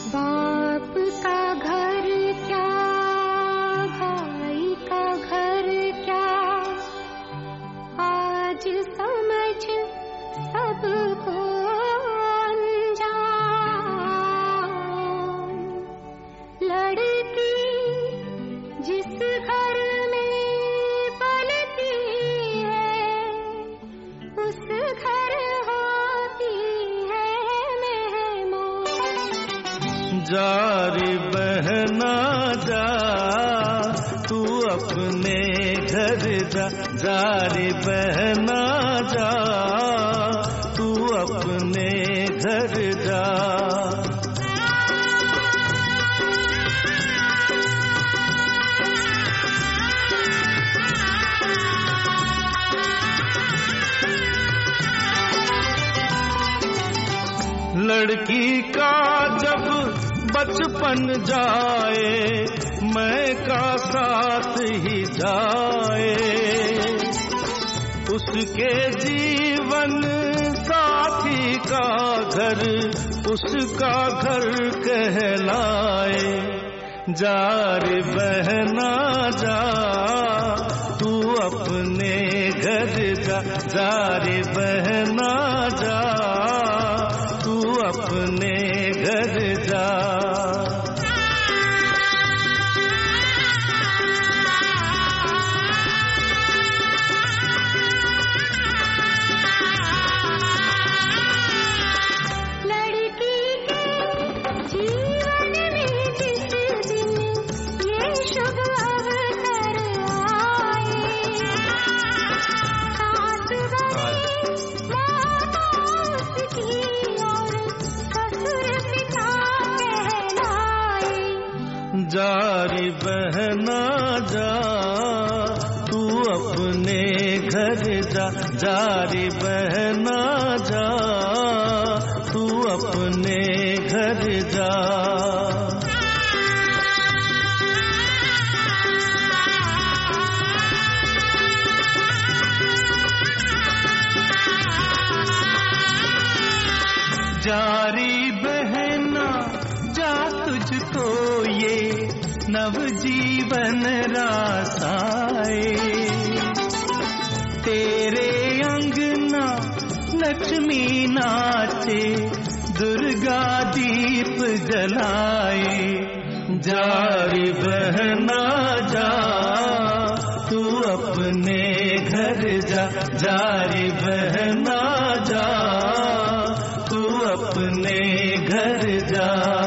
बाप का घर क्या, भाई का घर क्या, आज समझ सबको अनजान। लड़की जिस घर में पलती है, उस घर होती है मेहमान। जा रे बहना जा, तू अपने घर जा। जा रे बहना जा, तू अपने घर जा। लड़की का जब बचपन जाए, मैं का साथ ही जाए। उसके जीवन साथी का घर उसका घर कहलाए। जा रे बहना जा, तू अपने घर जा। जा रे बहना जा, तू अपने घर जा। लड़की के जीवन में जिस दिन ये शुभ अवसर आए, सास बने मातास की और ससुर पिता कहलाए। जा रे बहना जा, तू अपने घर जा। जा रे बहना जा, तू अपने घर जा। जा रे बहना जा, तुझको ये नवजीवन रासाए। तेरे अंगना लक्ष्मी नाचे, दुर्गा दीप जलाए। जा रे बहना जा, तू अपने घर जा। जा रे बहना जा, तू अपने घर जा।